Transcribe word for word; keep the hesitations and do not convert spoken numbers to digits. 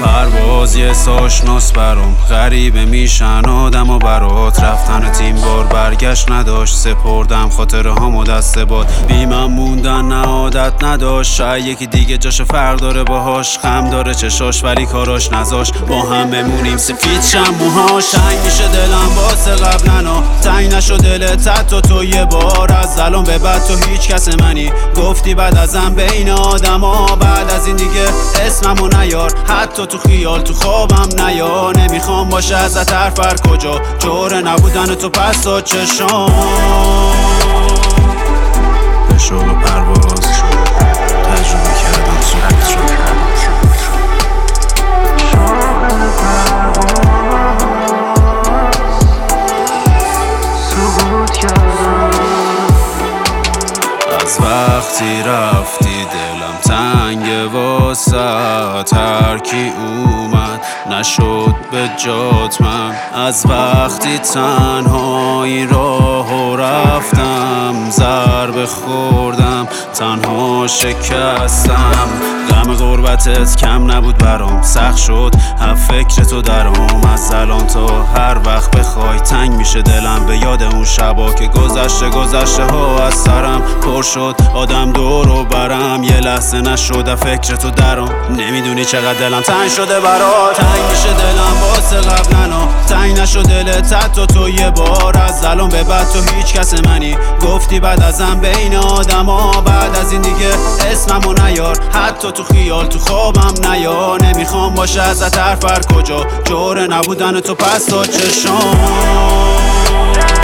پرواز یه ساشناس برام غریبه میشن آدم و برات رفتن تیم بار برگشت نداشت سپردم خاطره هامو دست باد بیمم موندن نه عادت نداشت شاید یکی دیگه جاش فرق داره باهاش خم داره چشاش ولی کاراش نذاش با هم بمونیم سفید شم موهاش تنگ میشه دلم واسه قبلنا تنگ نشو دلت حتی تو یه بار از الان به بعد تو هیچ کس منی گفتی بعد ازم بین آدما بعد از این دیگه اسممو نیار حتی تو خیال تو خوابم نیا نمیخوام باشه ازت حرف هر کجا جوره نبودن تو پس تا چشام به شوق پرواز تجربه کردم سکوت شد از وقتی رفتی دلم تنگ واسه هر کی اومد نشد به جات من از وقتی تنهایی راهو رفتم ضربه خوردم تنها شکستم غم غربتت کم نبود برام سخت شد هم فکر تو درام از الان تا هر وقت بخوای تنگ میشه دلم به یاد اون شبا که گذشته گذشته ها از سرم پر شد آدم دور و برم یه لحظه نشد فکر تو درام نمیدونی چقدر دلم تنگ شده برات تنگ میشه دلم واسه قبلنا تنگ نشد دلت حتی تو یه بار از الان به بعد تو هیچ کس منی گفتی بعد ازم بین آدما بعد از این دیگه اسممو نیار حتی تو خیال تو خوابم نیا نمیخوام باشه ازت حرف هر کجا جوره نبودن تو پس تا چشام